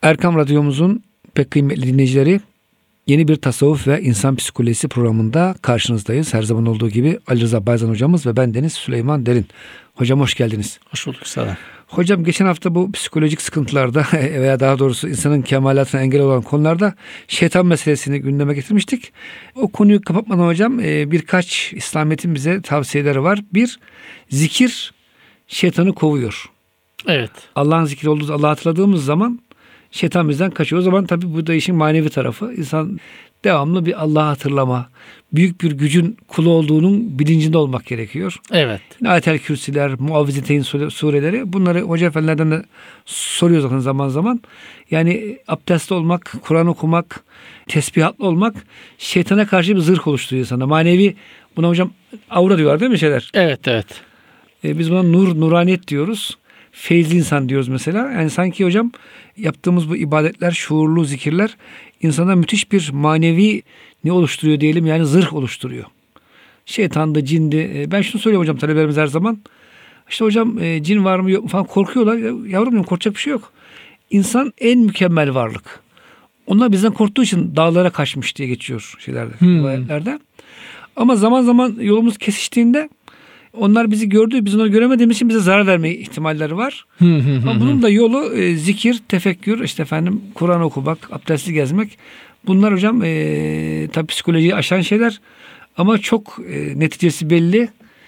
Erkam Radyomuzun pek kıymetli dinleyicileri, yeni bir tasavvuf ve insan psikolojisi programında karşınızdayız. Her zaman olduğu gibi Ali Rıza Bayzan hocamız ve ben Deniz Süleyman Derin. Hocam hoş geldiniz. Hoş bulduk sana. Hocam geçen hafta bu psikolojik sıkıntılarda veya daha doğrusu insanın kemalatına engel olan konularda şeytan meselesini gündeme getirmiştik. O konuyu kapatmadan hocam birkaç İslamiyet'in bize tavsiyeleri var. Bir, zikir şeytanı kovuyor. Evet. Allah'ın zikri olduğu, Allah'ı hatırladığımız zaman şeytan bizden kaçıyor. O zaman tabii bu da işin manevi tarafı. İnsan devamlı bir Allah'ı hatırlama, büyük bir gücün kulu olduğunun bilincinde olmak gerekiyor. Evet. Ayet-el Kürsiler, Muavvizeteyn sureleri, bunları hoca efendilerden de soruyor zaten zaman zaman. Yani abdestli olmak, Kur'an okumak, tesbihatlı olmak şeytana karşı bir zırh oluşturuyor sana. Manevi, buna hocam aura diyorlar değil mi şeyler? Evet, evet. Biz buna nur, nuraniyet diyoruz. Feyzli insan diyoruz mesela. Yani sanki hocam yaptığımız bu ibadetler, şuurlu zikirler insana müthiş bir manevi ne oluşturuyor diyelim, yani zırh oluşturuyor. Şeytandı, cindi. Ben şunu söylüyorum hocam talebelerimiz her zaman. İşte hocam cin var mı yok mu falan korkuyorlar. Yavrum diyorum, korkacak bir şey yok. İnsan en mükemmel varlık. Onlar bizden korktuğu için dağlara kaçmış diye geçiyor şeylerde, rivayetlerde. Ama zaman zaman yolumuz kesiştiğinde onlar bizi gördü, biz onları göremediğimiz için bize zarar verme ihtimalleri var. Ama bunun da yolu zikir, tefekkür, işte efendim Kur'an okumak, abdestli gezmek. Bunlar hocam tabii psikolojiyi aşan şeyler ama çok neticesi belli,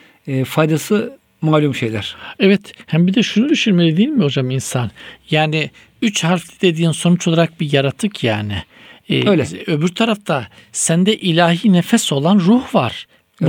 faydası malum şeyler. Evet. Hem bir de şunu düşünmeli değil mi hocam insan? Yani 3 harfli dediğin sonuç olarak bir yaratık yani. Öyle. Öbür tarafta sende ilahi nefes olan ruh var.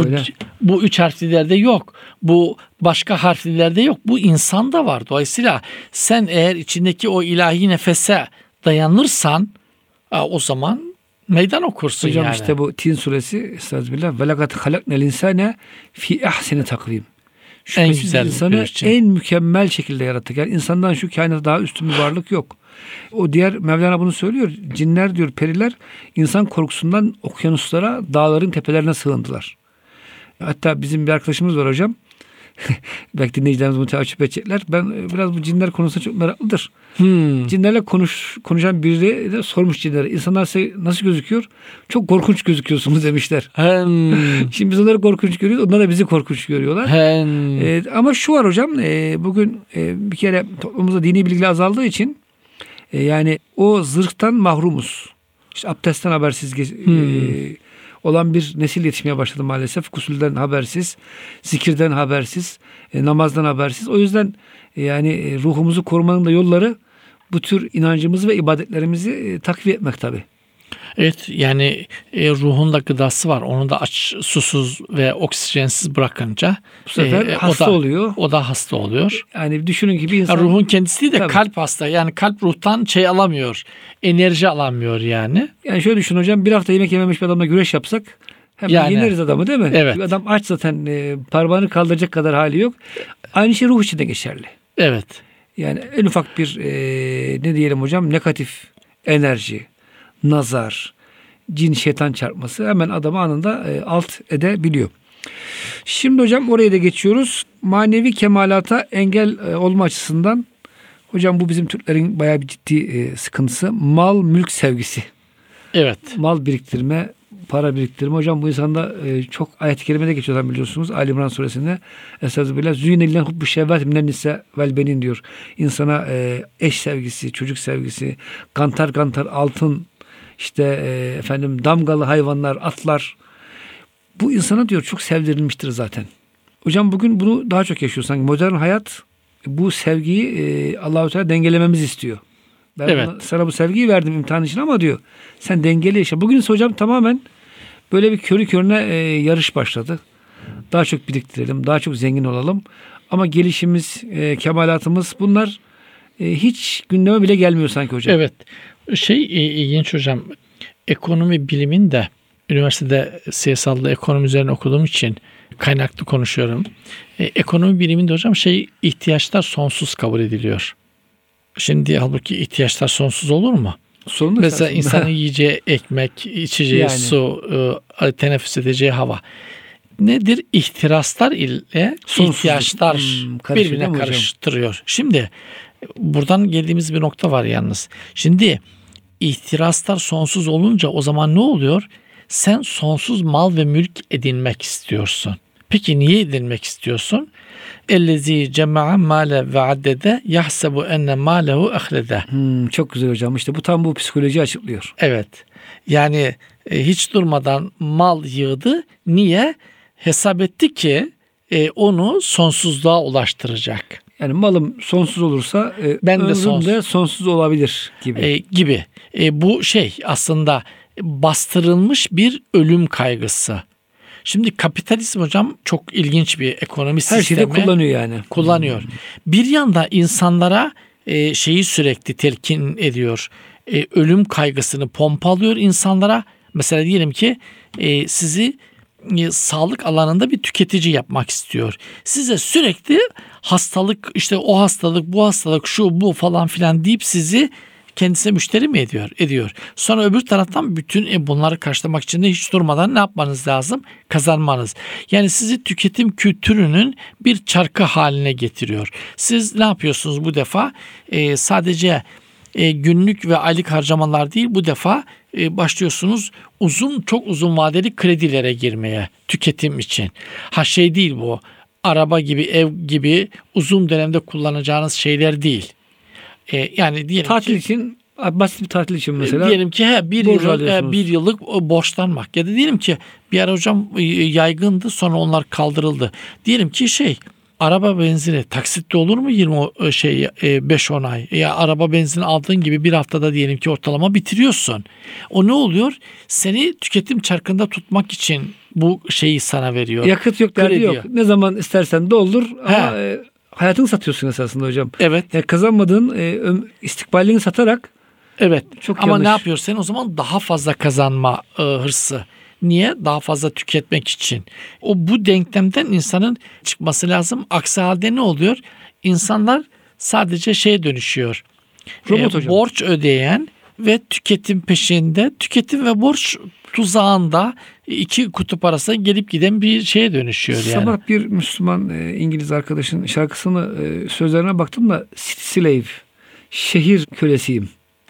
Bu 3 harflilerde yok. Bu başka harflilerde yok. Bu insanda var. Dolayısıyla sen eğer içindeki o ilahi nefese dayanırsan o zaman meydan okursun hocam yani. işte bu Tin suresi, estağfirullah, ve lekad halaknel insane fi ahseni takvim. Şüphesiz güzel insanı en mükemmel şekilde yarattık. Yani insandan şu kainatta daha üstün bir varlık yok. O diğer Mevlana bunu söylüyor. Cinler diyor, periler insan korkusundan okyanuslara, dağların tepelerine sığındılar. Hatta bizim bir arkadaşımız var hocam. Belki dinleyicilerimiz bunu takip edecekler. Ben biraz bu cinler konusunda çok meraklıdır. Cinlerle konuşan biri de sormuş cinlere. İnsanlar size nasıl gözüküyor? Çok korkunç gözüküyorsunuz demişler. Şimdi biz onları korkunç görüyoruz. Onlar da bizi korkunç görüyorlar. Ama şu var hocam. Bugün bir kere toplumumuzda dini bilgi azaldığı için yani o zırhtan mahrumuz. İşte abdestten habersiz olan bir nesil yetişmeye başladı maalesef. Gusülden habersiz, zikirden habersiz, namazdan habersiz. O yüzden yani ruhumuzu korumanın da yolları bu tür inancımızı ve ibadetlerimizi takviye etmek tabii. Evet, yani ruhun da gıdası var. Onu da aç, susuz ve oksijensiz bırakınca bu sefer hasta oluyor. O da hasta oluyor. Yani düşünün ki bir insan... ruhun kendisi değil de tabii, kalp hasta. Yani kalp ruhtan alamıyor. Enerji alamıyor yani. Yani şöyle düşün hocam, bir hafta yemek yememiş bir adamla güreş yapsak hemen yeneriz adamı değil mi? Evet. Adam aç zaten, parmağını kaldıracak kadar hali yok. Aynı şey ruh için de geçerli. Evet. Yani en ufak bir ne diyelim hocam, negatif enerji, nazar, cin, şeytan çarpması hemen adamı anında alt edebiliyor. Şimdi hocam oraya da geçiyoruz. Manevi kemalata engel olma açısından hocam bu bizim Türklerin bayağı bir ciddi sıkıntısı. Mal, mülk sevgisi. Evet. Mal biriktirme, para biriktirme. Hocam bu insanda çok ayet-i kerimede geçiyor biliyorsunuz. Ali İmran suresinde. Estağfirullah. Züynelilen hubbu şehvet minen nise vel benin diyor. İnsana eş sevgisi, çocuk sevgisi, kantar kantar altın, işte efendim damgalı hayvanlar, atlar. Bu insana diyor çok sevdirilmiştir zaten. Hocam bugün bunu daha çok yaşıyor sanki. Modern hayat bu sevgiyi Allah-u Teala dengelememizi istiyor. Ben sana bu sevgiyi verdim imtihan için ama diyor sen dengeli yaşa. Bugün ise hocam tamamen böyle bir körü körüne yarış başladı. Daha çok biriktirelim, daha çok zengin olalım. Ama gelişimiz, kemalatımız bunlar hiç gündeme bile gelmiyor sanki hocam. Evet. İlginç hocam. Ekonomi bilimin de üniversitede siyasalda ekonomi üzerine okuduğum için kaynaklı konuşuyorum. Ekonomi biliminde hocam ihtiyaçlar sonsuz kabul ediliyor. Şimdi halbuki ihtiyaçlar sonsuz olur mu? Sorun mesela insanın yiyeceği ekmek, içeceği su, teneffüs edeceği hava. Nedir? İhtiraslar ile ihtiyaçlar birbirine karıştırıyor. Şimdi buradan geldiğimiz bir nokta var yalnız. Şimdi ihtiraslar sonsuz olunca o zaman ne oluyor? Sen sonsuz mal ve mülk edinmek istiyorsun. Peki niye edinmek istiyorsun? Ellezî cema'a mâle ve addede yahsebu enne mâlehu ahlede. Çok güzel hocam. İşte bu tam bu psikolojiyi açıklıyor. Evet. Yani hiç durmadan mal yığdı. Niye? Hesap etti ki onu sonsuzluğa ulaştıracak. Yani malım sonsuz olursa Ben de ömrüm de sonsuz olabilir gibi. Bu aslında bastırılmış bir ölüm kaygısı. Şimdi kapitalizm hocam çok ilginç bir ekonomi sistemi. Her şeyde kullanıyor yani. Kullanıyor. Bir yanda insanlara şeyi sürekli telkin ediyor. Ölüm kaygısını pompalıyor insanlara. Mesela diyelim ki sizi sağlık alanında bir tüketici yapmak istiyor. Size sürekli hastalık, işte o hastalık, bu hastalık, şu bu falan filan deyip sizi kendisine müşteri mi ediyor? Sonra öbür taraftan bütün bunları karşılamak için de hiç durmadan ne yapmanız lazım? Kazanmanız. Yani sizi tüketim kültürünün bir çarkı haline getiriyor. Siz ne yapıyorsunuz bu defa? Sadece günlük ve aylık harcamalar değil, bu defa başlıyorsunuz çok uzun vadeli kredilere girmeye tüketim için. Değil bu. Araba gibi, ev gibi uzun dönemde kullanacağınız şeyler değil. Yani diyelim tatil ki, için, basit bir tatil için mesela. Diyelim ki bir yıllık borçlanmak ya da diyelim ki bir ara hocam yaygındı, sonra onlar kaldırıldı. Diyelim ki araba benzini taksitte olur mu 5-10 ay? Ya araba benzini aldığın gibi bir haftada diyelim ki ortalama bitiriyorsun. O ne oluyor? Seni tüketim çarkında tutmak için bu şeyi sana veriyor. Yakıt yok, derdi yok. Ne zaman istersen doldur ama hayatını satıyorsun esasında hocam. Evet. Yani kazanmadığın istikbalini satarak. Evet. Çok ama yanlış. Ne yapıyor sen o zaman? Daha fazla kazanma hırsı. Niye? Daha fazla tüketmek için. Bu denklemden insanın çıkması lazım. Aksi halde ne oluyor? İnsanlar sadece dönüşüyor. Robot hocam. Borç ödeyen ve tüketim peşinde, tüketim ve borç tuzağında iki kutup arasında gelip giden bir şeye dönüşüyor yani. Sabah bir Müslüman İngiliz arkadaşın şarkısını sözlerine baktım da City Slave, şehir kölesiyim.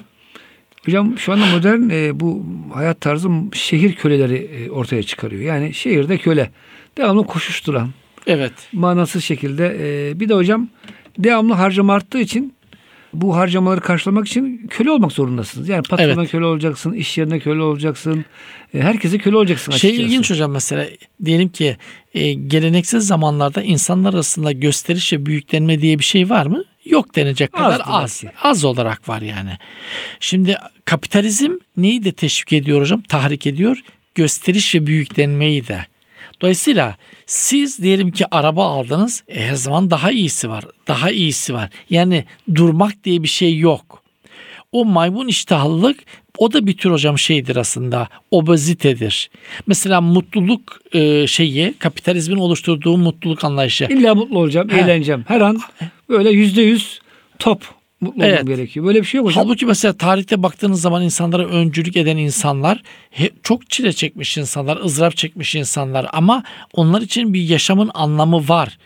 Hocam şu anda modern bu hayat tarzı şehir köleleri ortaya çıkarıyor. Yani şehirde köle. Devamlı koşuşturan. Evet. Manasız şekilde. Bir de hocam devamlı harcama arttığı için bu harcamaları karşılamak için köle olmak zorundasınız. Yani patrona köle olacaksın, iş yerine köle olacaksın. Herkese köle olacaksın açıkçası. İlginç hocam, mesela diyelim ki geleneksel zamanlarda insanlar arasında gösteriş ve büyüklenme diye bir şey var mı? Yok denecek kadar az. Az olarak var yani. Şimdi kapitalizm neyi de teşvik ediyor hocam? Tahrik ediyor. Gösteriş ve büyüklenmeyi de. Dolayısıyla siz diyelim ki araba aldınız. Her zaman daha iyisi var. Daha iyisi var. Yani durmak diye bir şey yok. O maymun iştahlılık, o da bir tür hocam aslında, obezitedir. Mesela mutluluk kapitalizmin oluşturduğu mutluluk anlayışı. İlla mutlu olacağım, eğleneceğim. Her an böyle %100 top mutlu olmam gerekiyor. Böyle bir şey yok hocam. Halbuki mesela tarihte baktığınız zaman insanlara öncülük eden insanlar, çok çile çekmiş insanlar, ızdırap çekmiş insanlar, ama onlar için bir yaşamın anlamı var.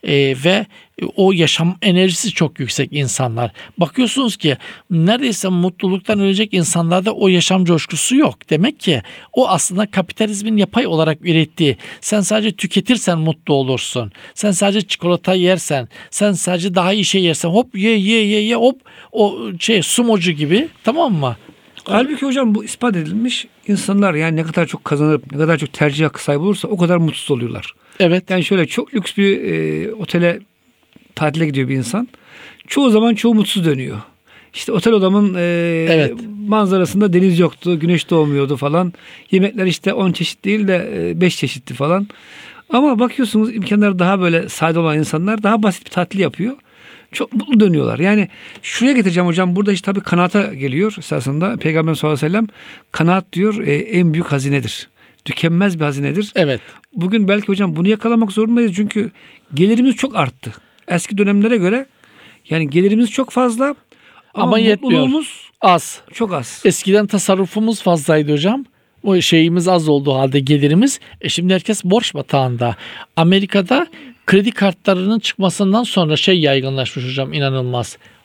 Ve o yaşam enerjisi çok yüksek insanlar. Bakıyorsunuz ki neredeyse mutluluktan ölecek insanlarda o yaşam coşkusu yok. Demek ki o aslında kapitalizmin yapay olarak ürettiği. Sen sadece tüketirsen mutlu olursun. Sen sadece çikolata yersen, sen sadece daha iyi şey yersen, hop ye hop, o sumocu gibi, tamam mı? Halbuki hocam bu ispat edilmiş. İnsanlar yani ne kadar çok kazanıp ne kadar çok tercih hakkı sahibi olursa o kadar mutsuz oluyorlar. Evet. Yani şöyle çok lüks bir otele tatile gidiyor bir insan. Çoğu zaman mutsuz dönüyor. İşte otel odamın manzarasında deniz yoktu, güneş doğmuyordu falan. Yemekler işte 10 çeşit değil de 5 çeşitti falan. Ama bakıyorsunuz imkanları daha böyle sade olan insanlar daha basit bir tatil yapıyor. Çok mutlu dönüyorlar. Yani şuraya getireceğim hocam. Burada tabii kanaata geliyor esasında. Peygamber sallallahu aleyhi ve sellem kanaat diyor en büyük hazinedir. Tükenmez bir hazinedir. Evet. Bugün belki hocam bunu yakalamak zorundayız. Çünkü gelirimiz çok arttı. Eski dönemlere göre yani gelirimiz çok fazla ama mutluluğumuz az. Çok az. Eskiden tasarrufumuz fazlaydı hocam. O şeyimiz az olduğu halde gelirimiz. Şimdi herkes borç batağında. Amerika'da kredi kartlarının çıkmasından sonra yaygınlaşmış hocam, inanılmaz.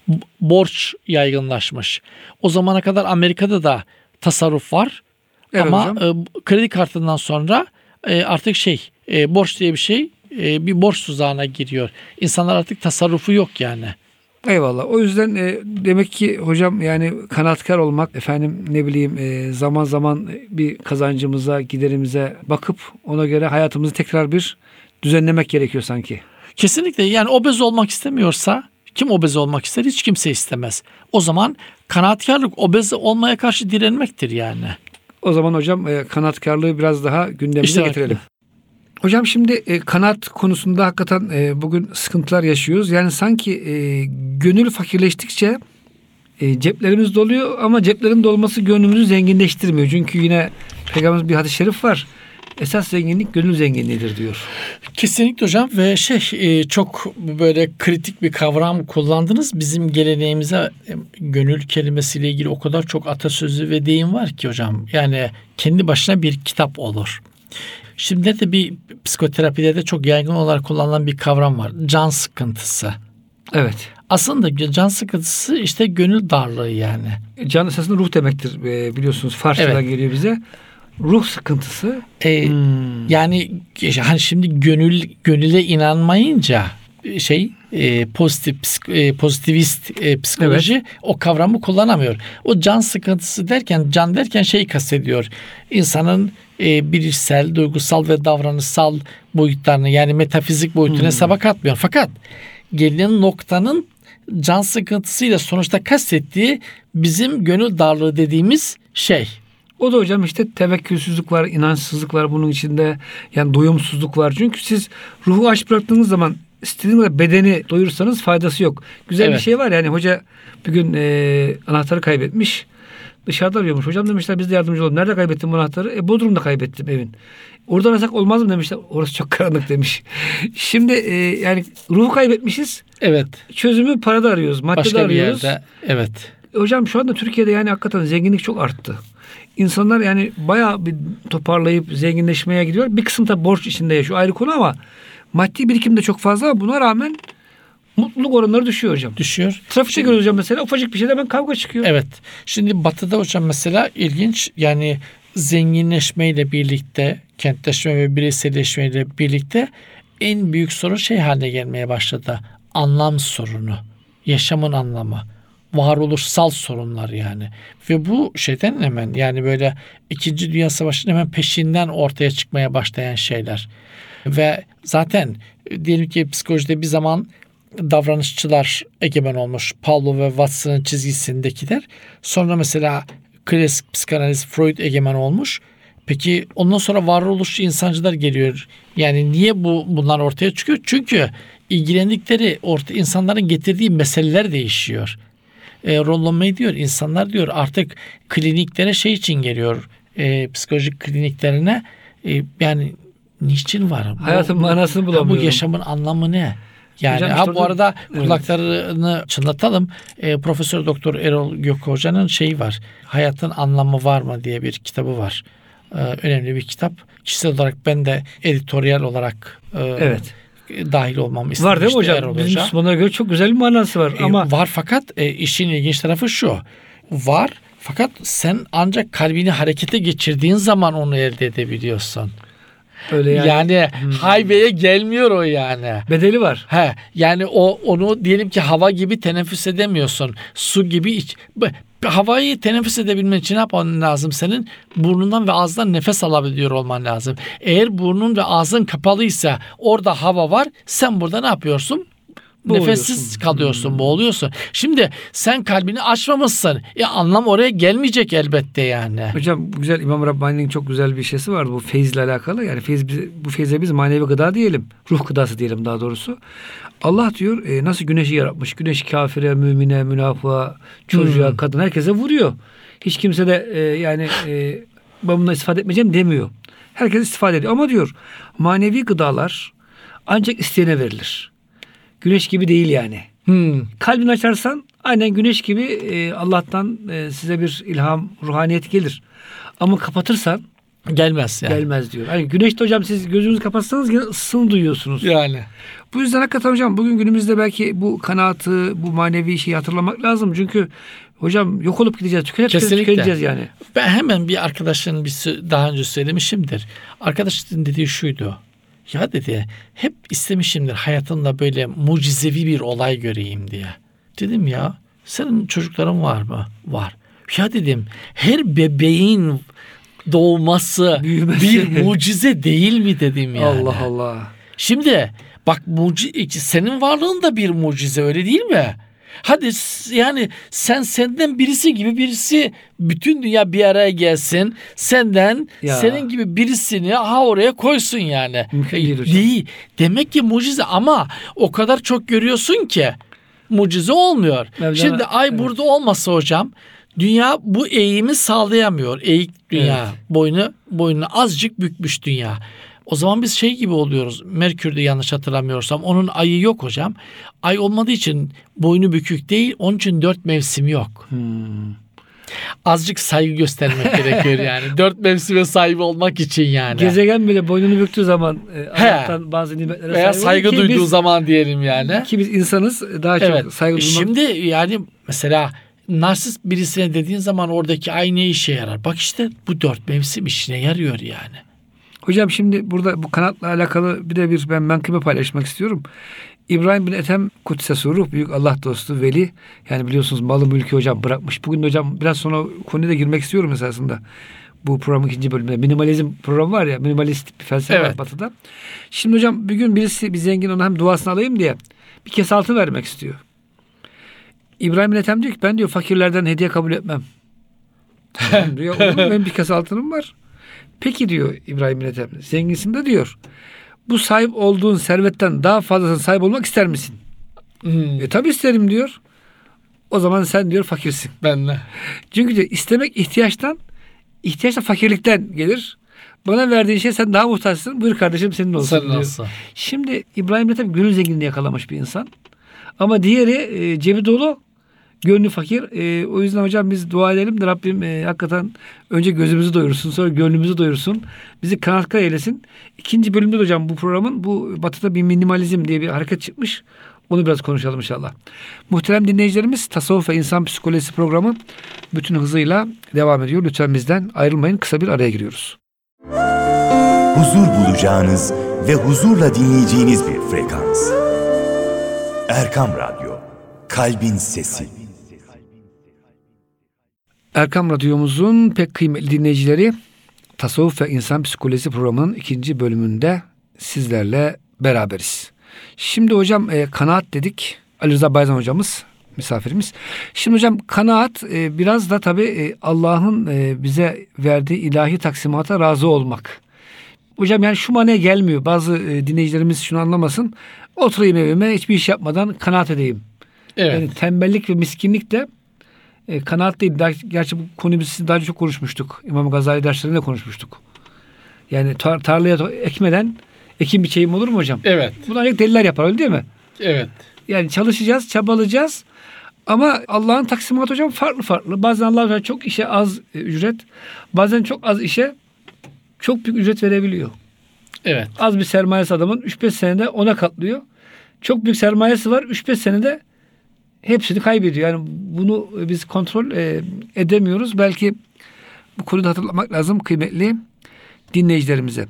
borç yaygınlaşmış. O zamana kadar Amerika'da da tasarruf var. Evet Ama hocam. kredi kartından sonra artık borç diye bir şey bir borç tuzağına giriyor. İnsanlar artık tasarrufu yok yani. Eyvallah. O yüzden demek ki hocam yani kanaatkar olmak, efendim ne bileyim zaman zaman bir kazancımıza, giderimize bakıp ona göre hayatımızı tekrar bir düzenlemek gerekiyor sanki. Kesinlikle, yani obez olmak istemiyorsa, kim obez olmak ister? Hiç kimse istemez. O zaman kanaatkarlık obez olmaya karşı direnmektir yani. O zaman hocam kanaatkarlığı biraz daha gündemimize İşte getirelim. Hocam şimdi kanaat konusunda hakikaten bugün sıkıntılar yaşıyoruz. Yani sanki gönül fakirleştikçe ceplerimiz doluyor ama ceplerin dolması gönlümüzü zenginleştirmiyor. Çünkü yine Peygamberimiz bir hadis-i şerif var. Esas zenginlik gönül zenginliğidir diyor. Kesinlikle hocam ve çok böyle kritik bir kavram kullandınız. Bizim geleneğimize gönül kelimesiyle ilgili o kadar çok atasözü ve deyim var ki hocam. Yani kendi başına bir kitap olur. Şimdi de bir psikoterapide de çok yaygın olarak kullanılan bir kavram var. Can sıkıntısı. Evet. Aslında can sıkıntısı işte gönül darlığı yani. Can esasında ruh demektir biliyorsunuz. Farsçadan geliyor bize. Ruh sıkıntısı. Yani hani şimdi gönüle inanmayınca pozitivist psikoloji o kavramı kullanamıyor. O can sıkıntısı derken kastediyor. İnsanın bilişsel, duygusal ve davranışsal boyutlarını, yani metafizik boyutunu hesaba katmıyor. Fakat gelinen noktanın can sıkıntısıyla sonuçta kastettiği bizim gönül darlığı dediğimiz şey. O da hocam işte tevekkülsüzlük var, inançsızlık var bunun içinde. Yani doyumsuzluk var. Çünkü siz ruhu aç bıraktığınız zaman istediğiniz kadar bedeni doyursanız faydası yok. Güzel bir şey var yani hoca bir gün anahtarı kaybetmiş. Dışarıda arıyormuş. Hocam demişler biz de yardımcı olalım. Nerede kaybettin bu anahtarı? Bodrum'da kaybettim evin. Orada arasak olmaz mı demişler. Orası çok karanlık demiş. Şimdi yani ruhu kaybetmişiz. Evet. Çözümü parada arıyoruz. Maddede başka arıyoruz. bir yerde. Evet. Hocam şu anda Türkiye'de yani hakikaten zenginlik çok arttı. İnsanlar yani bayağı bir toparlayıp zenginleşmeye gidiyor. Bir kısım da borç içinde yaşıyor. Ayrı konu ama maddi birikim de çok fazla ama buna rağmen mutluluk oranları düşüyor hocam. Düşüyor. Trafikte görüyoruz hocam mesela ufacık bir şeyde hemen kavga çıkıyor. Evet. Şimdi Batı'da hocam mesela ilginç, yani zenginleşmeyle birlikte, kentleşme ve bireyselleşmeyle birlikte en büyük sorun haline gelmeye başladı. Anlam sorunu. Yaşamın anlamı. Varoluşsal sorunlar yani. Ve bu hemen yani böyle 2. Dünya Savaşı'nın hemen peşinden ortaya çıkmaya başlayan şeyler. Ve zaten diyelim ki psikolojide bir zaman davranışçılar egemen olmuş. Pavlov ve Watson'ın çizgisindekiler. Sonra mesela klasik psikanaliz Freud egemen olmuş. Peki ondan sonra varoluşçu insancılar geliyor. Yani niye bunlar ortaya çıkıyor? Çünkü ilgilendikleri insanların getirdiği meseleler değişiyor. Rollo May diyor, insanlar diyor artık kliniklere için geliyor. Psikolojik kliniklerine yani niçin var? Hayatın manasını bulamıyorum. Bu yaşamın anlamı ne? Yani hocam, bu arada kulaklarını çınlatalım. Profesör Doktor Erol Gök Hoca'nın var. Hayatın anlamı var mı diye bir kitabı var. Önemli bir kitap. Kişisel olarak ben de editoryal olarak dahil olmamı istemiştim. Var değil mi hocam? Bizim Müslümanlara göre çok güzel bir manası var. Ama var fakat işin ilginç tarafı şu. Var fakat sen ancak kalbini harekete geçirdiğin zaman onu elde edebiliyorsun. Öyle yani haybeye gelmiyor o yani. Bedeli var. Yani onu diyelim ki hava gibi teneffüs edemiyorsun. Su gibi havayı teneffüs edebilmen için ne yapman lazım senin? Burnundan ve ağzından nefes alabiliyor olman lazım. Eğer burnun ve ağzın kapalıysa orada hava var. Sen burada ne yapıyorsun? Nefessiz kalıyorsun, boğuluyorsun. Şimdi sen kalbini açmamışsın. Anlam oraya gelmeyecek elbette yani. Hocam güzel, İmam Rabbani'nin çok güzel bir şeysi vardı bu feyizle alakalı. Yani bu feyze biz manevi gıda diyelim. Ruh gıdası diyelim daha doğrusu. Allah diyor nasıl güneşi yaratmış. Güneş kafire, mümine, münafığa, çocuğa, kadın herkese vuruyor. Hiç kimse de ben bundan istifade etmeyeceğim demiyor. Herkes istifade ediyor. Ama diyor manevi gıdalar ancak isteyene verilir. Güneş gibi değil yani. Kalbini açarsan aynen güneş gibi Allah'tan size bir ilham, ruhaniyet gelir. Ama kapatırsan Gelmez yani. Gelmez diyor. Hani güneşte hocam siz gözünüzü kapatsanız yine ısısını duyuyorsunuz. Yani. Bu yüzden hakikaten hocam bugün günümüzde belki bu kanaatı, bu manevi şeyi hatırlamak lazım. Çünkü hocam yok olup gideceğiz. Tükeneceğiz yani. Ben hemen bir arkadaşın daha önce söylemişimdir. Arkadaşın dediği şuydu. Ya dedi hep istemişimdir hayatımda böyle mucizevi bir olay göreyim diye. Dedim ya senin çocukların var mı? Var. Ya dedim her bebeğin doğması Büyümesi. bir mucize değil mi dedim yani. Allah Allah. Şimdi bak senin varlığın da bir mucize öyle değil mi? Hadi yani senden birisi gibi birisi bütün dünya bir araya gelsin. Senin gibi birisini oraya koysun yani. Mümkün değil hocam. Değil. Demek ki mucize ama o kadar çok görüyorsun ki mucize olmuyor. Şimdi ay burada olmasa hocam dünya bu eğimi sağlayamıyor. Eğik dünya. Evet. Boynunu azıcık bükmüş dünya. O zaman biz gibi oluyoruz. Merkür'de yanlış hatırlamıyorsam onun ayı yok hocam. Ay olmadığı için boynu bükük değil. Onun için 4 mevsim yok. Azıcık saygı göstermek gerekiyor yani. 4 mevsime sahip olmak için yani. Gezegen bile boynunu büktüğü zaman Allah'tan bazı nimetlere veya saygı duyduğu zaman diyelim yani. Ki biz insanız daha çok saygı duymak. Şimdi yani mesela narsist birisine dediğin zaman oradaki ay ne işe yarar? Bak işte bu 4 mevsim işine yarıyor yani. Hocam şimdi burada bu kanatla alakalı bir ben menkıbe paylaşmak istiyorum. İbrahim bin Ethem Kuddise Ruh büyük Allah dostu veli. Yani biliyorsunuz malı mülkü hocam bırakmış. Bugün de hocam biraz sonra konuya da girmek istiyorum esasında. Bu programın 2. bölümünde minimalizm programı var ya, minimalist bir felsefe var Batı'da. Şimdi hocam bir gün birisi bir zengin ona hem duasını alayım diye bir kese altın vermek istiyor. İbrahim bin Ethem diyor ki ben diyor fakirlerden hediye kabul etmem. Diyor, benim bir kese altınım var. Peki diyor İbrahim bin Ethem, zenginsin de diyor. Bu sahip olduğun servetten daha fazlasına sahip olmak ister misin? Tabii isterim diyor. O zaman sen diyor fakirsin. Ben de. Çünkü diyor, istemek ihtiyaç da fakirlikten gelir. Bana verdiğin şey sen daha muhtaçsın. Buyur kardeşim senin olsun diyor. Olsun. Şimdi İbrahim bin Ethem gönül zenginliğini yakalamış bir insan. Ama diğeri cebi dolu, gönlü fakir. O yüzden hocam biz dua edelim de Rabbim hakikaten önce gözümüzü doyursun, sonra gönlümüzü doyursun. Bizi kanaatkar eylesin. 2. bölümde de hocam bu programın bu Batı'da bir minimalizm diye bir hareket çıkmış. Onu biraz konuşalım inşallah. Muhterem dinleyicilerimiz, Tasavvuf ve İnsan Psikolojisi programı bütün hızıyla devam ediyor. Lütfen bizden ayrılmayın. Kısa bir araya giriyoruz. Huzur bulacağınız ve huzurla dinleyeceğiniz bir frekans. Erkam Radyo, Kalbin Sesi. Erkam Radyomuzun pek kıymetli dinleyicileri, Tasavvuf ve İnsan Psikolojisi programının 2. bölümünde sizlerle beraberiz. Şimdi hocam kanaat dedik. Ali Rıza Bayzan hocamız misafirimiz. Şimdi hocam kanaat biraz da tabii Allah'ın bize verdiği ilahi taksimata razı olmak. Hocam yani şu manaya gelmiyor. Bazı dinleyicilerimiz şunu anlamasın. Oturayım evime hiçbir iş yapmadan kanaat edeyim. Evet. Yani tembellik ve miskinlik de kanaat değil. Gerçi bu konuyu biz daha çok konuşmuştuk. İmam Gazali derslerinde konuşmuştuk. Yani tarlaya ekmeden ekim biçeyim olur mu hocam? Evet. Bunu ancak deliler yapar öyle değil mi? Evet. Yani çalışacağız, çabalayacağız. Ama Allah'ın taksimatı hocam farklı. Bazen Allah çok işe az ücret, bazen çok az işe çok büyük ücret verebiliyor. Evet. Az bir sermayesi adamın 3-5 senede ona katlıyor. Çok büyük sermayesi var 3-5 senede hepsini kaybediyor. Yani bunu biz kontrol edemiyoruz. Belki bu konuda hatırlamak lazım kıymetli dinleyicilerimize.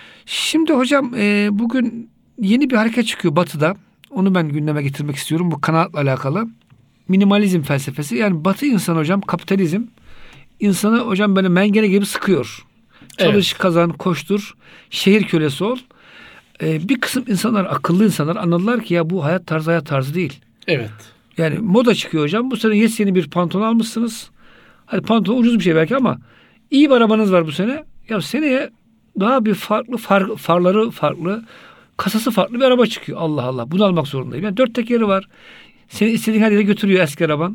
Şimdi hocam bugün yeni bir hareket çıkıyor Batı'da. Onu ben gündeme getirmek istiyorum. Bu kanaatla alakalı. Minimalizm felsefesi. Yani Batı insanı hocam, kapitalizm insanı hocam böyle mengene gibi sıkıyor. Çalış, kazan, koştur, şehir kölesi ol. Bir kısım insanlar, akıllı insanlar anladılar ki ya bu hayat tarzı değil. Evet. Yani moda çıkıyor hocam. Bu sene yeni bir pantolon almışsınız. Hadi pantolon ucuz bir şey belki ama iyi bir arabanız var bu sene. Ya seneye daha bir farları farklı, kasası farklı bir araba çıkıyor. Allah Allah. Bunu almak zorundayım. Yani 4 tekeri var. Seni istediğin her yere götürüyor eski araban.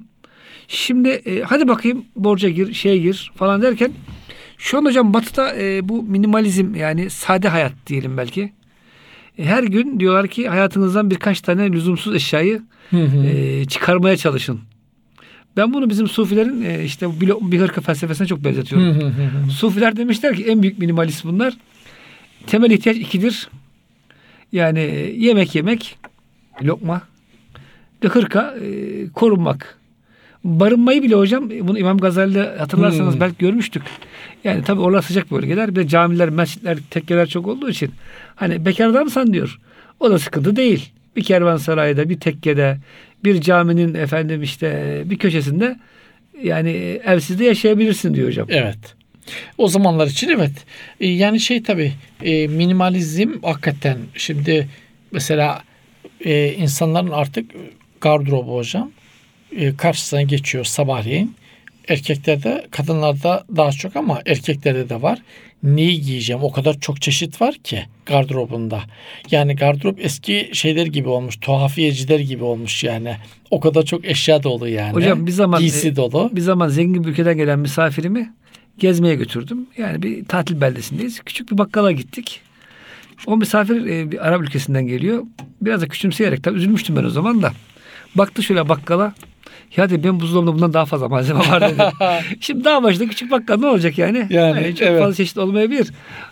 Şimdi hadi bakayım borca gir falan derken şu an hocam Batı'da bu minimalizm yani sade hayat diyelim belki. Her gün diyorlar ki hayatınızdan birkaç tane lüzumsuz eşyayı çıkarmaya çalışın. Ben bunu bizim Sufilerin işte bir hırka felsefesine çok benzetiyorum. Sufiler demişler ki en büyük minimalist bunlar. Temel ihtiyaç 2'dir. Yani yemek, lokma, de hırka, korunmak. Barınmayı bile hocam, bunu İmam Gazali hatırlarsanız belki görmüştük. Yani tabii oralar sıcak bölgeler. Bir de camiler, mescitler, tekkeler çok olduğu için. Hani bekar adamsan diyor. O da sıkıntı değil. Bir kervansarayda, bir tekkede, bir caminin efendim işte bir köşesinde yani evsizde yaşayabilirsin diyor hocam. Evet. O zamanlar için evet. Yani tabii minimalizm hakikaten şimdi mesela insanların artık gardırobu hocam karşısına geçiyor sabahleyin. Erkeklerde, kadınlarda daha çok ama erkeklerde de var. Neyi giyeceğim? O kadar çok çeşit var ki gardırobunda. Yani gardırop eski şeyler gibi olmuş. Tuhafiyeciler gibi olmuş yani. O kadar çok eşya dolu yani. Hocam giysi dolu. Bir zaman zengin bir ülkeden gelen misafirimi gezmeye götürdüm. Yani bir tatil beldesindeyiz. Küçük bir bakkala gittik. O misafir bir Arap ülkesinden geliyor. Biraz da küçümseyerek, tabii üzülmüştüm ben o zaman da. Baktı şöyle bakkala. Ya dedi, benim buzdolabımda bundan daha fazla malzeme var dedi. Şimdi dağ başında küçük bakkal ne olacak yani? Yani çok fazla çeşit olmayabilir.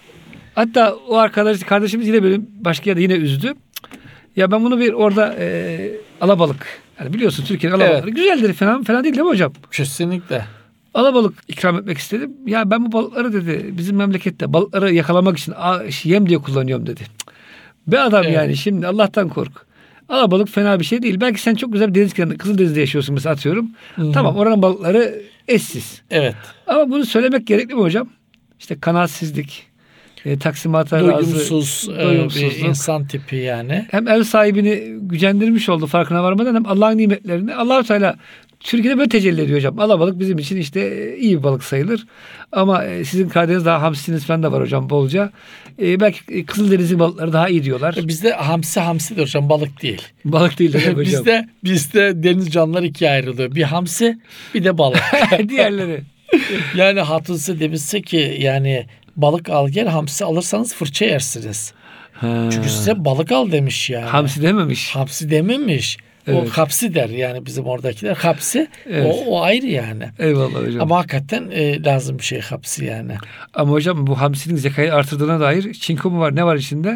Hatta o kardeşimiz yine böyle başka yerde yine üzdü. Ya ben bunu bir orada alabalık. Yani biliyorsun Türkiye'nin alabalıkları güzeldir falan değil mi hocam? Kesinlikle. Alabalık ikram etmek istedim. Ya ben bu balıkları dedi bizim memlekette balıkları yakalamak için yem diye kullanıyorum dedi. Be adam yani şimdi Allah'tan kork. Alabalık fena bir şey değil. Belki sen çok güzel bir deniz kenarında, Kızıldeniz'de yaşıyorsun mesela atıyorum. Tamam, oranın balıkları eşsiz. Evet. Ama bunu söylemek gerekli mi hocam? İşte kanaatsizlik, taksimata doyumsuz bir insan tipi yani. Hem ev sahibini gücendirmiş oldu farkına varmadan, hem Allah'ın nimetlerini. Allah-u Teala Türkiye'de böyle tecelli ediyor hocam. Alabalık bizim için işte iyi bir balık sayılır. Ama sizin Karadeniz'de daha hamsiniz falan da var hocam bolca. Belki Kızıldeniz'in balıkları daha iyi diyorlar. Bizde hamsidir hocam, balık değil. Balık değil hocam. bizde deniz canlıları ikiye ayrılıyor. Bir hamsi, bir de balık. Diğerleri. Yani hatun size demişse ki yani balık al gel, hamsi alırsanız fırça yersiniz. Çünkü size balık al demiş yani. Hamsi dememiş. Hamsi dememiş. Evet. O hapsi der yani bizim oradakiler. Hapsi o ayrı yani. Eyvallah hocam. Ama hakikaten lazım bir şey hapsi yani. Ama hocam bu hamsinin zekayı artırdığına dair çinko mu var, ne var içinde?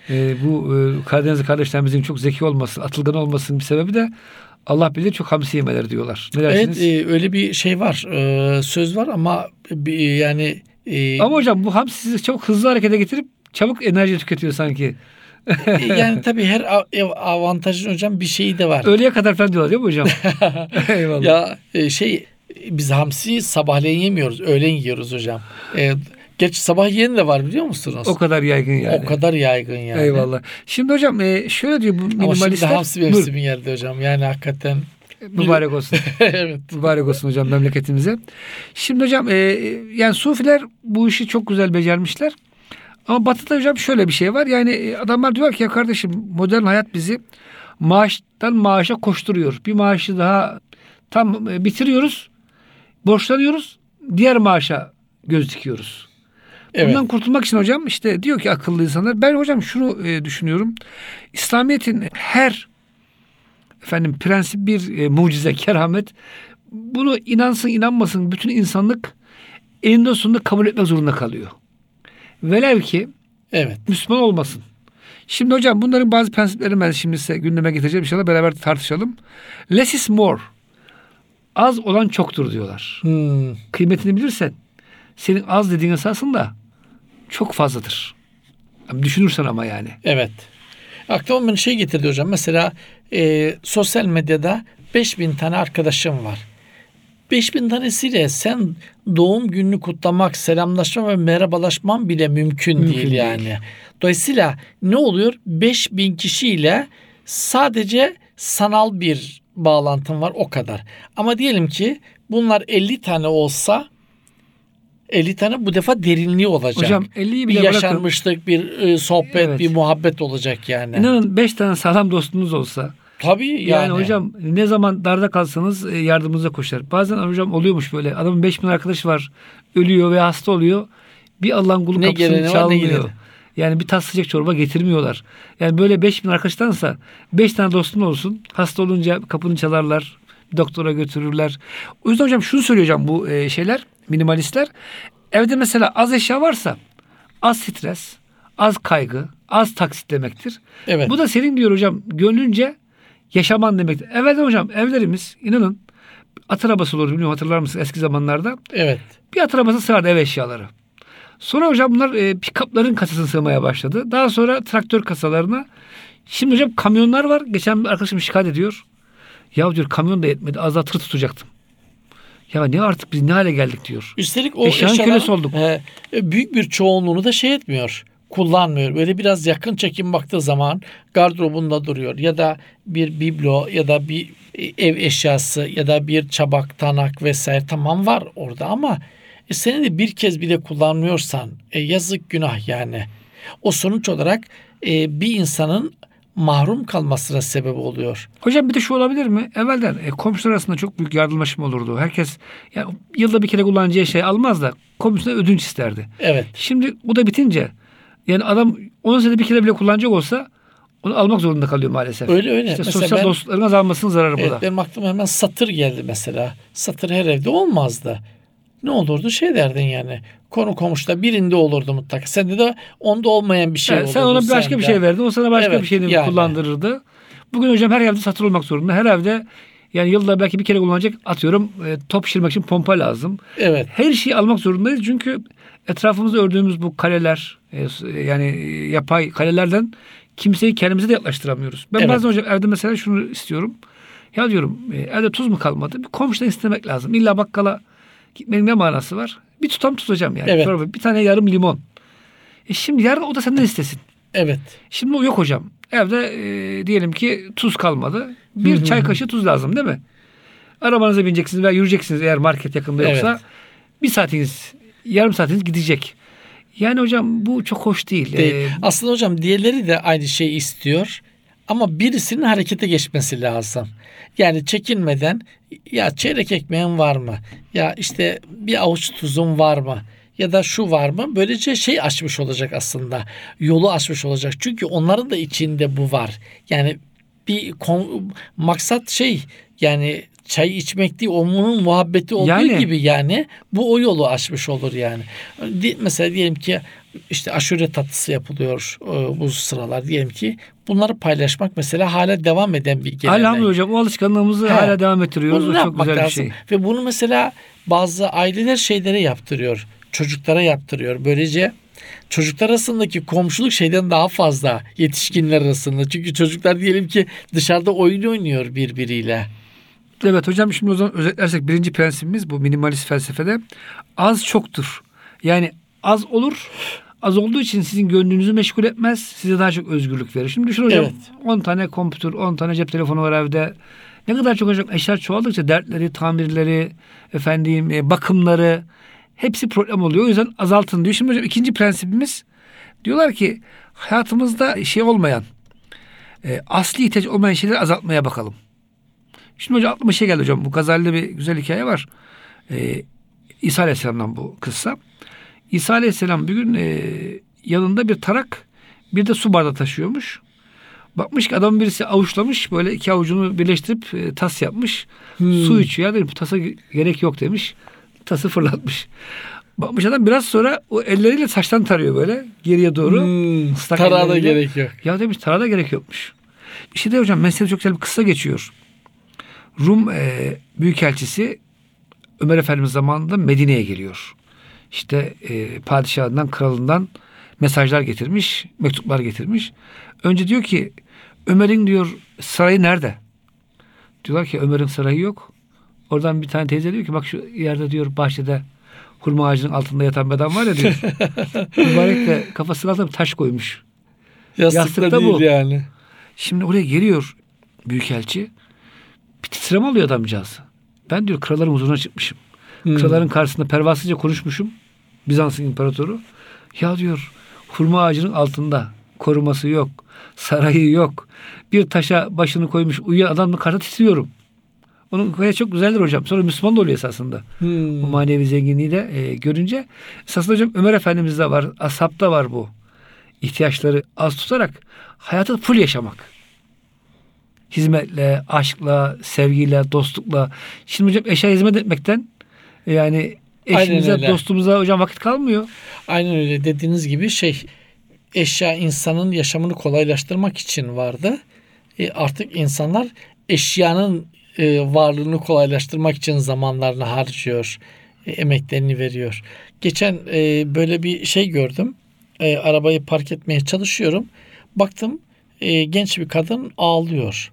Bu Karadenizli kardeşlerimizin çok zeki olması, atılgan olmasının bir sebebi de Allah bilir çok hamsi yemeleri diyorlar. Ne dersiniz? Evet, öyle bir şey var. Söz var ama yani ama hocam bu hamsi sizi çok hızlı harekete getirip çabuk enerji tüketiyor sanki. Yani tabii her avantajın hocam bir şeyi de var. Öğleye kadar falan diyorlar değil mi hocam? Eyvallah. Ya biz hamsi sabahleyin yemiyoruz. Öğlen yiyoruz hocam. Geç sabah yiyen de var biliyor musunuz? O kadar yaygın yani. O kadar yaygın yani. Eyvallah. Şimdi hocam şöyle diyor bu minimalistler. Ama şimdi hamsi mevsimi geldi hocam. Yani hakikaten. Mübarek olsun. Evet. Mübarek olsun hocam memleketimize. Şimdi hocam yani Sufiler bu işi çok güzel becermişler. Ama Batı'da hocam şöyle bir şey var. Yani adamlar diyor ki ya kardeşim, modern hayat bizi maaştan maaşa koşturuyor. Bir maaşı daha tam bitiriyoruz. Borçlanıyoruz. Diğer maaşa göz dikiyoruz. Evet. Bundan kurtulmak için hocam işte diyor ki akıllı insanlar. Ben hocam şunu düşünüyorum. İslamiyet'in her prensip bir mucize, keramet. Bunu inansın inanmasın bütün insanlık eninde sonunda kabul etmek zorunda kalıyor. Velev ki Müslüman olmasın. Şimdi hocam bunların bazı prensiplerini ben şimdi size gündeme getireceğim. İnşallah beraber tartışalım. Less is more. Az olan çoktur diyorlar. Kıymetini bilirsen senin az dediğin esasında çok fazladır. Düşünürsen ama yani. Evet. Aklıma beni getirdi hocam. Mesela sosyal medyada 5000 tane arkadaşım var. 5000 tanesiyle sen doğum gününü kutlamak, selamlaşma ve merhabalaşman bile mümkün değil yani. Dolayısıyla ne oluyor? 5000 kişiyle sadece sanal bir bağlantın var, o kadar. Ama diyelim ki bunlar 50 tane olsa 50 tane bu defa derinliği olacak. Hocam 50'yi bile bir yaşanmışlık, bir sohbet, bir muhabbet olacak yani. İnanın 5 tane sağlam dostunuz olsa. Tabii yani hocam ne zaman darda kalsanız yardımınıza koşar. Bazen hocam oluyormuş böyle. Adamın 5000 arkadaşı var. Ölüyor ve hasta oluyor. Bir Allah'ın kulu kapısını çalmıyor. Yani bir tas sıcak çorba getirmiyorlar. Yani böyle 5000 arkadaştansa 5 tane dostun olsun. Hasta olunca kapını çalarlar. doktora götürürler. O yüzden hocam şunu söyleyeceğim, bu şeyler, minimalistler. Evde mesela az eşya varsa az stres, az kaygı, az taksit demektir. Evet. Bu da senin diyor hocam gönlünce yaşaman demektir. Evvelden hocam evlerimiz inanın at arabası olur, bilmiyorum hatırlar mısınız eski zamanlarda? Evet. Bir at arabası sığardı ev eşyaları. Sonra hocam bunlar pick-up'ların kasasına sığmaya başladı. Daha sonra traktör kasalarına. Şimdi hocam kamyonlar var. Geçen bir arkadaşım şikayet ediyor. Ya diyor kamyon da yetmedi. Az daha tır tutacaktım. Ya ne artık biz ne hale geldik diyor. Üstelik o Eşyanın kölesi olduk. Büyük bir çoğunluğunu da şey etmiyor. Kullanmıyor. Böyle biraz yakın çekim baktığı zaman gardırobunda duruyor. Ya da bir biblo ya da bir ev eşyası ya da bir çabak, tanak vesaire tamam var orada ama seni de bir kez bile kullanmıyorsan yazık, günah yani. O sonuç olarak bir insanın mahrum kalmasına sebep oluyor. Hocam bir de şu olabilir mi? Evvelden komşular arasında çok büyük yardımlaşma olurdu. Herkes yani yılda bir kere kullanacağı şey almaz da komşusuna ödünç isterdi. Evet. Şimdi bu da bitince yani adam 10 senede bir kere bile kullanacak olsa onu almak zorunda kalıyor maalesef. Öyle. İşte Mesela sosyal dostlukların azalmasının zararı bu da. Benim aklıma hemen satır geldi mesela. Satır her evde olmazdı. Ne olurdu şey derdin yani. Konu komşuda birinde olurdu mutlaka. Sende de onda olmayan bir şey olurdu. Sen ona başka bir şey verdin. O sana başka Evet, bir şeyini yani. kullandırırdı. Bugün hocam her evde satır olmak zorunda. Her evde yani yılda belki bir kere kullanacak atıyorum top pişirmek için pompa lazım. Evet. Her şeyi almak zorundayız. Çünkü etrafımızda ördüğümüz bu kaleler yani yapay kalelerden kimseyi kendimize de yaklaştıramıyoruz. Ben Evet. bazen hocam evde mesela şunu istiyorum. Ya diyorum evde tuz mu kalmadı? Bir komşudan istemek lazım. İlla bakkala gitmenin ne manası var? Bir tutam tutacağım yani. Evet. Sonra bir tane yarım limon. Şimdi yarın o da senden istesin. Evet. Şimdi o yok hocam. Evde diyelim ki tuz kalmadı. Bir çay kaşığı tuz lazım değil mi? Arabanıza bineceksiniz veya yürüyeceksiniz eğer market yakında yoksa. Evet. Bir saatiniz, yarım saatiniz gidecek. Yani hocam bu çok hoş değil. Aslında hocam diğerleri de aynı şeyi istiyor. Ama birisinin harekete geçmesi lazım. Yani çekinmeden ya çeyrek ekmeğin var mı? Ya işte bir avuç tuzun var mı? Ya da şu var mı? Böylece şey açmış olacak aslında. Yolu açmış olacak. Çünkü onların da içinde bu var. Yani bir maksat şey yani çay içmek değil, onun muhabbeti olduğu Yani. gibi yani bu o yolu açmış olur yani. Mesela diyelim ki işte aşure tatlısı yapılıyor bu sıralar diyelim ki bunları paylaşmak mesela hala devam eden bir gelenek. Elhamdülillah hocam o alışkanlığımızı hala devam ettiriyoruz. Bunu O çok yapmak güzel bir lazım. şey. Ve bunu mesela bazı aileler şeylere yaptırıyor. Çocuklara yaptırıyor. Böylece çocuklar arasındaki komşuluk şeyden daha fazla yetişkinler arasında. Çünkü çocuklar diyelim ki dışarıda oyun oynuyor birbiriyle. Evet hocam şimdi o zaman özetlersek birinci prensibimiz bu minimalist felsefede az çoktur. Yani az olur. Az olduğu için sizin gönlünüzü meşgul etmez. Size daha çok özgürlük verir. Şimdi düşün hocam Evet. 10 tane kompütür, 10 tane cep telefonu var evde. Ne kadar çok hocam eşya çoğaldıkça dertleri, tamirleri, bakımları hepsi problem oluyor. O yüzden azaltın diyor. Şimdi hocam ikinci prensibimiz diyorlar ki hayatımızda şey olmayan asli ihtiyaç olmayan şeyleri azaltmaya bakalım. Şimdi hocam aklıma şey geldi hocam. Bu Gazali'de bir güzel hikaye var. İsa Aleyhisselam'dan bu kıssa. İsa Aleyhisselam bir gün yanında bir tarak bir de su bardağı taşıyormuş. Bakmış ki adamın birisi avuçlamış böyle iki avucunu birleştirip tas yapmış. Su içiyor. Ya demiş bu tasa gerek yok demiş. Tası fırlatmış. Bakmış adam biraz sonra o elleriyle saçtan tarıyor böyle geriye doğru. Tarağa da gerek yok. Ya demiş tarağa da gerek yokmuş. İşte de hocam meselede çok güzel bir kıssa geçiyor. Rum Büyükelçisi Ömer Efendimiz zamanında Medine'ye geliyor. İşte padişahından, kralından mesajlar getirmiş, mektuplar getirmiş. Önce diyor ki Ömer'in diyor sarayı nerede? Diyorlar ki Ömer'in sarayı yok. Oradan bir tane teyze diyor ki bak şu yerde diyor bahçede hurma ağacının altında yatan bir adam var ya diyor. Mübarek de kafasına altına bir taş koymuş. Yastıkta değil bu. yani. Şimdi oraya geliyor Büyükelçi. Bir titreme alıyor adamcağız. Ben diyor kralların huzuruna çıkmışım. Kralların karşısında pervasızca konuşmuşum. Bizans'ın imparatoru. Ya diyor hurma ağacının altında koruması yok. Sarayı yok. Bir taşa başını koymuş uyuyan adamla karşısında titriyorum. Onun hikaye çok güzeldir hocam. Sonra Müslüman da oluyor esasında. Bu manevi zenginliği de görünce. Esasında hocam Ömer Efendimiz'de var. Ashab'da var bu. İhtiyaçları az tutarak hayatı full yaşamak. hizmetle, aşkla, sevgiyle, dostlukla. Şimdi hocam eşya hizmet etmekten yani eşimize, dostumuza hocam vakit kalmıyor. Aynen öyle, dediğiniz gibi eşya insanın yaşamını kolaylaştırmak için vardı. Artık insanlar eşyanın varlığını kolaylaştırmak için zamanlarını harcıyor, emeklerini veriyor. Geçen böyle bir şey gördüm. Arabayı park etmeye çalışıyorum. Baktım genç bir kadın ağlıyor.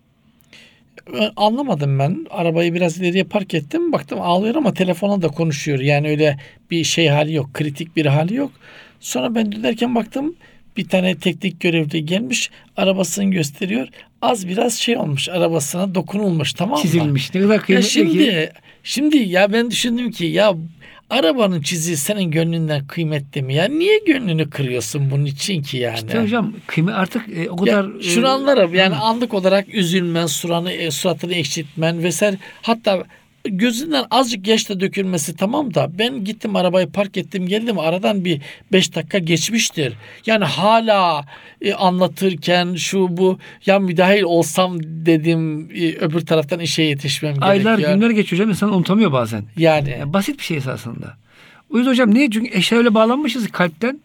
Anlamadım ben. Arabayı biraz ileriye park ettim. Baktım ağlıyor ama telefonla da konuşuyor. Yani öyle bir hali yok. Kritik bir hali yok. Sonra ben dönerken baktım bir tane teknik görevli gelmiş. Arabasını gösteriyor. Az biraz olmuş. Arabasına dokunulmuş, tamam mı? Çizilmiş. Ne kadar kıymetli ki. Şimdi ya ben düşündüm ki ya arabanın çiziği senin gönlünden kıymetli mi? Ya niye gönlünü kırıyorsun bunun için ki yani? İşte hocam artık o kadar... şunu anlarım yani anlık olarak üzülmen, suratını ekşitmen vesaire. Hatta gözünden azıcık yaş da dökülmesi tamam da ben gittim arabayı park ettim geldim aradan bir 5 dakika geçmiştir. Yani hala anlatırken şu bu ya müdahil olsam dedim öbür taraftan işe yetişmem gerekiyor. Aylar günler geçiyor hocam, insan unutamıyor bazen. Yani basit bir şey esasında. O yüzden hocam niye? Çünkü eşya öyle bağlanmışız kalpten.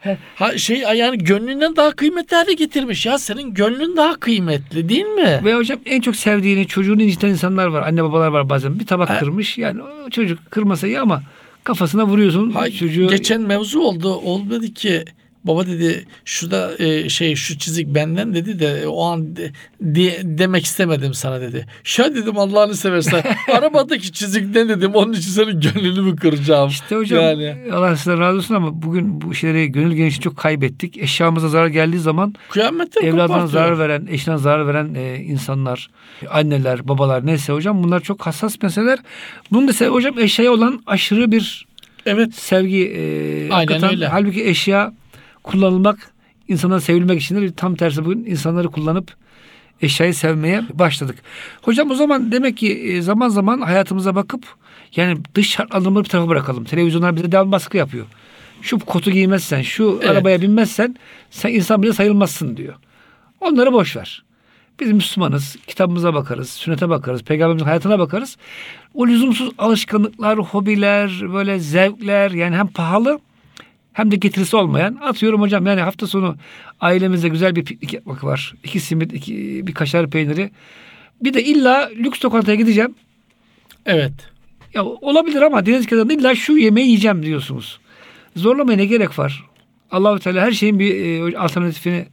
Yani gönlünden daha kıymetli hale getirmiş ya, senin gönlün daha kıymetli değil mi? Ve hocam en çok sevdiğini, çocuğunu inciten insanlar var. Anne babalar var bazen. Bir tabak kırmış. Yani o çocuk kırmasa iyi ama kafasına vuruyorsun çocuğu. Geçen mevzu oldu dedi ki baba dedi şurada şu çizik benden dedi de o an demek istemedim sana dedi. Ya dedim Allah'ını seversen arabadaki çizik ne dedim, onun için senin gönlünü mü kıracağım? İşte hocam Allah sizden razı olsun ama bugün bu şeyleri gönül genişliği çok kaybettik. Eşyamıza zarar geldiği zaman evladına zarar veren, eşine zarar veren insanlar, anneler, babalar neyse hocam bunlar çok hassas meseleler. Bunun da hocam eşyaya olan aşırı bir sevgi. Aynen öyle. Halbuki eşya kullanılmak, insanlara sevilmek içindir. Tam tersi bugün insanları kullanıp eşyayı sevmeye başladık. Hocam o zaman demek ki zaman zaman hayatımıza bakıp yani dış şartlandırmaları bir tarafa bırakalım. Televizyonlar bize devamlı baskı yapıyor. Şu kotu giymezsen, şu arabaya binmezsen sen insan bile sayılmazsın diyor. Onları boş ver. Biz Müslümanız. Kitabımıza bakarız, sünnete bakarız, peygamberimizin hayatına bakarız. O lüzumsuz alışkanlıklar, hobiler, böyle zevkler yani hem pahalı hem de getirisi olmayan. Atıyorum hocam yani hafta sonu ailemizde güzel bir piknik yapmak var. 2 simit, bir kaşar peyniri. Bir de illa lüks lokantaya gideceğim. Evet. Ya olabilir ama deniz kenarında illa şu yemeği yiyeceğim diyorsunuz. Zorlamaya ne gerek var? Allah-u Teala her şeyin bir alternatifini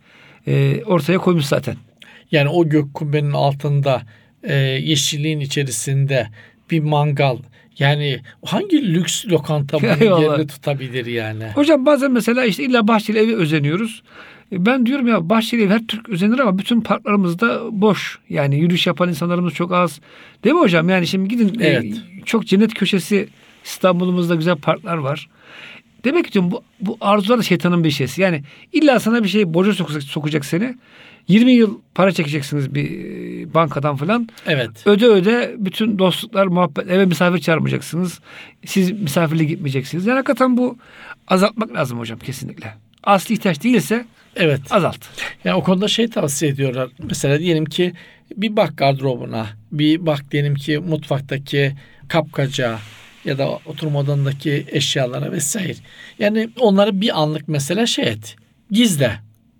ortaya koymuş zaten. Yani o gök kubbenin altında yeşilliğin içerisinde bir mangal. Yani hangi lüks lokanta bunun yerini tutabilir yani? Hocam bazen mesela işte illa bahçeli eve özeniyoruz. Ben diyorum ya bahçeli ev her Türk özenir ama bütün parklarımızda boş. Yani yürüyüş yapan insanlarımız çok az. Değil mi hocam? Yani şimdi gidin çok cennet köşesi İstanbul'umuzda güzel parklar var. Demek ki diyorum bu arzular da şeytanın bir şeysi. Yani illa sana bir şey borca sokacak seni. 20 yıl para çekeceksiniz bir bankadan falan. Evet. Öde bütün dostluklar, muhabbet, eve misafir çağırmayacaksınız. Siz misafirle gitmeyeceksiniz. Yani hakikaten bu azaltmak lazım hocam kesinlikle. Asli ihtiyaç değilse azalt. Yani o konuda tavsiye ediyorlar. Mesela diyelim ki bir bak gardırobuna, bir bak diyelim ki mutfaktaki kapkaca ya da oturma odandaki eşyalara vesaire. Yani onları bir anlık mesela et, gizle.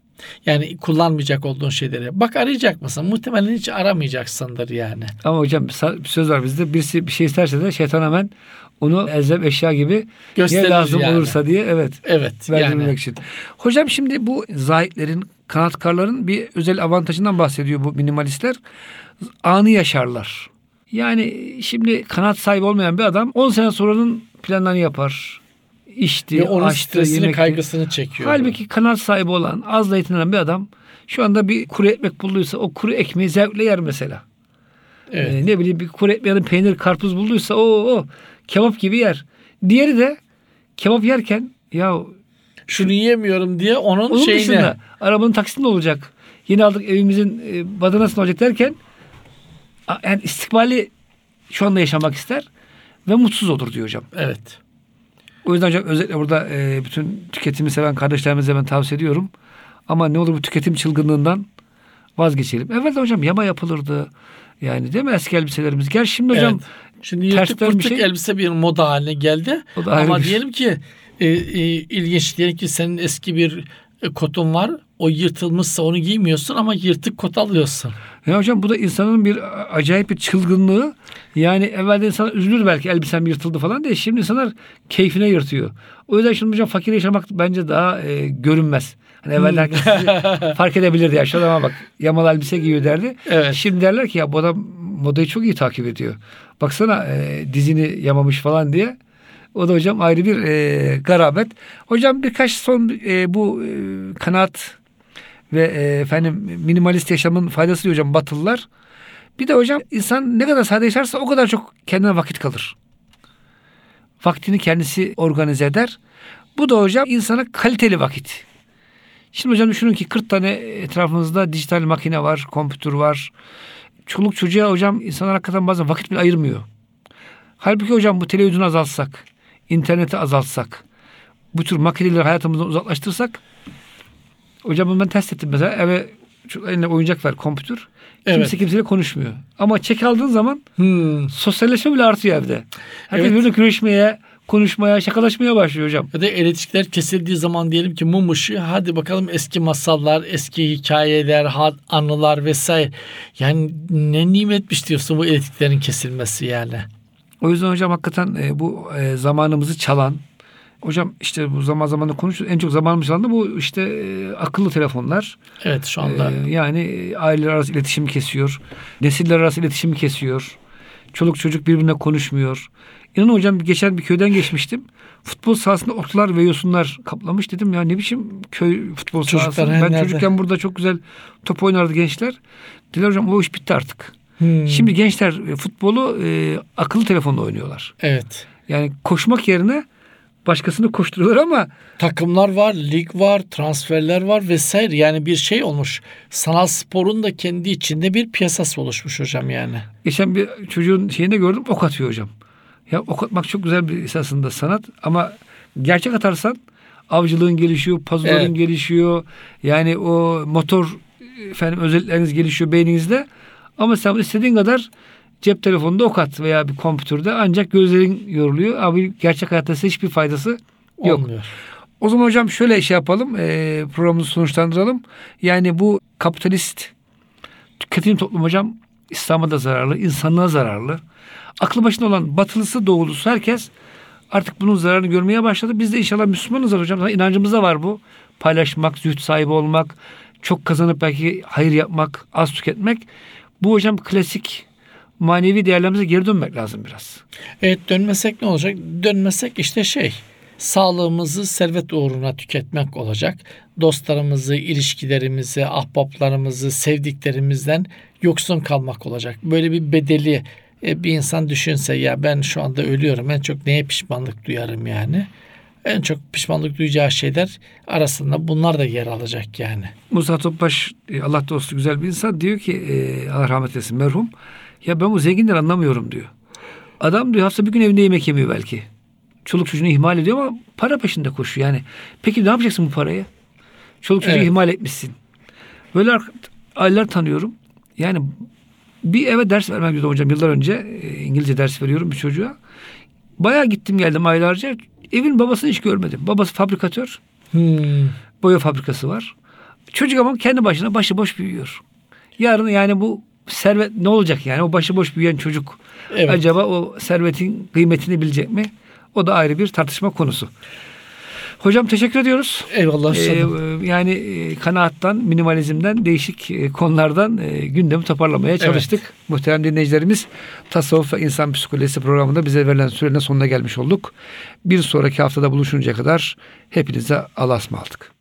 Yani kullanmayacak olduğun şeyleri. Bak arayacak mısın? Muhtemelen hiç aramayacaksındır yani. Ama hocam bir söz var bizde. Birisi bir şey isterse de şeytan hemen onu elzem eşya gibi gösterir lazım yani. Olursa diye verdirmek yani. için. Hocam şimdi bu zahitlerin, kanatkarların bir özel avantajından bahsediyor bu minimalistler. Anı yaşarlar. Yani şimdi kanat sahibi olmayan bir adam 10 sene sonranın planlarını yapar. İçti, açtı, yemekti. Kaygısını çekiyor. Halbuki kanat sahibi olan, az da yetinen bir adam şu anda bir kuru ekmek bulduysa o kuru ekmeği zevkle yer mesela. Evet. Ne bileyim bir kuru ekmeğin peynir, karpuz bulduysa o kebap gibi yer. Diğeri de kebap yerken şunu yiyemiyorum diye onun dışında arabanın taksitinde olacak. Yeni aldık evimizin badanasında olacak derken yani istikbali şu anda yaşamak ister ve mutsuz olur diyor hocam. Evet. O yüzden hocam özellikle burada bütün tüketimi seven kardeşlerimize ben tavsiye ediyorum. Ama ne olur bu tüketim çılgınlığından vazgeçelim. Evvelde hocam yama yapılırdı. Yani değil mi eski elbiselerimiz? Gerçi şimdi hocam Evet. Şimdi yırtık pırtık elbise bir moda haline geldi. Ama diyelim ki ilginç, diyelim ki senin eski bir kotun var. O yırtılmışsa onu giymiyorsun ama yırtık kot alıyorsun. Ya hocam bu da insanın bir acayip bir çılgınlığı. Yani evvelde insan üzülür belki elbisem yırtıldı falan diye. Şimdi insanlar keyfine yırtıyor. O yüzden şimdi hocam fakir yaşamak bence daha görünmez. Hani evvelde herkes fark edebilirdi ya. Şu adama bak yamalı elbise giyiyor derdi. Evet. Şimdi derler ki ya bu adam modayı çok iyi takip ediyor. Baksana dizini yamamış falan diye. O da hocam ayrı bir garabet. Hocam birkaç son bu kanaat ve efendim minimalist yaşamın faydası diyor hocam Batılılar. Bir de hocam insan ne kadar sade yaşarsa o kadar çok kendine vakit kalır. Vaktini kendisi organize eder. Bu da hocam insana kaliteli vakit. Şimdi hocam düşünün ki 40 tane etrafınızda dijital makine var, kompütür var. Çoluk çocuğa hocam insanlar hakikaten bazen vakit bile ayırmıyor. Halbuki hocam bu televizyonu azaltsak, interneti azaltsak, bu tür makineleri hayatımızdan uzaklaştırsak, hocam bunu ben test ettim mesela, eve eline oyuncak ver, kompütür. Kimse kimseyle konuşmuyor. Ama çek aldığın zaman sosyalleşme bile artıyor evde. Herkes birbirine görüşmeye, konuşmaya, şakalaşmaya başlıyor hocam. Ya da elektrikler kesildiği zaman diyelim ki mum ışığı, hadi bakalım eski masallar, eski hikayeler, anılar vesaire. Yani ne nimetmiş diyorsun bu elektriklerin kesilmesi yani. O yüzden hocam hakikaten bu zamanımızı çalan, hocam işte bu zamanla konuşuyoruz. En çok zamanımızı çalan da bu işte akıllı telefonlar. Evet şu anda. Yani aileler arası iletişimi kesiyor. Nesiller arası iletişimi kesiyor. Çoluk çocuk birbirine konuşmuyor. İnanın hocam geçen bir köyden geçmiştim. Futbol sahasında otlar ve yosunlar kaplamış. Dedim ya ne biçim köy futbol sahası. Ben çocukken burada çok güzel top oynardı gençler. Dediler hocam o iş bitti artık. Şimdi gençler futbolu akıllı telefonla oynuyorlar. Evet. Yani koşmak yerine başkasını koşturuyorlar ama takımlar var, lig var, transferler var vesaire. Yani bir şey olmuş. Sanal sporun da kendi içinde bir piyasası oluşmuş hocam yani. Geçen bir çocuğun şeyinde gördüm, ok atıyor hocam. Ya ok atmak çok güzel bir esasında sanat ama gerçek atarsan avcılığın gelişiyor, pazuların gelişiyor. Yani o motor özellikleriniz gelişiyor beyninizde. Ama sen istediğin kadar cep telefonunda ok at veya bir kompütürde ancak gözlerin yoruluyor. Abi gerçek hayatta hiçbir faydası yok. Olmuyor. O zaman hocam şöyle şey yapalım, programımızı sonuçlandıralım. Yani bu kapitalist tüketim toplum hocam İslam'a da zararlı, insanlığa zararlı. Aklı başında olan batılısı doğulusu herkes artık bunun zararını görmeye başladı. Biz de inşallah Müslümanız hocam. İnancımız da var bu. Paylaşmak, zühd sahibi olmak, çok kazanıp belki hayır yapmak, az tüketmek. Bu hocam klasik manevi değerlerimize geri dönmek lazım biraz. Evet, dönmesek ne olacak? Dönmesek işte sağlığımızı servet uğruna tüketmek olacak. Dostlarımızı, ilişkilerimizi, ahbaplarımızı, sevdiklerimizden yoksun kalmak olacak. Böyle bir bedeli bir insan düşünse, ya ben şu anda ölüyorum, en çok neye pişmanlık duyarım yani. En çok pişmanlık duyacağı şeyler arasında bunlar da yer alacak yani. Musa Topbaş, Allah dostu güzel bir insan, diyor ki Allah rahmet eylesin merhum, ya ben bu zenginleri anlamıyorum diyor. Adam diyor hafta bir gün evinde yemek yemiyor belki. Çoluk çocuğunu ihmal ediyor ama para peşinde koşuyor yani. Peki ne yapacaksın bu parayı? Çoluk çocuğu ihmal etmişsin. Böyle aileler tanıyorum. Yani bir eve ders vermek üzere hocam yıllar önce İngilizce ders veriyorum bir çocuğa. Bayağı gittim geldim aylarca. Evin babasını hiç görmedim. Babası fabrikatör. Boya fabrikası var. Çocuk ama kendi başına başıboş büyüyor. Yarın yani bu servet ne olacak yani? O başıboş büyüyen çocuk acaba o servetin kıymetini bilecek mi? O da ayrı bir tartışma konusu. Hocam teşekkür ediyoruz. Eyvallah. Yani kanaattan, minimalizmden, değişik konulardan gündemi toparlamaya çalıştık. Evet. Muhterem dinleyicilerimiz, Tasavvuf ve İnsan Psikolojisi programında bize verilen sürenin sonuna gelmiş olduk. Bir sonraki haftada buluşuncaya kadar hepinize Allah'a ısmarladık.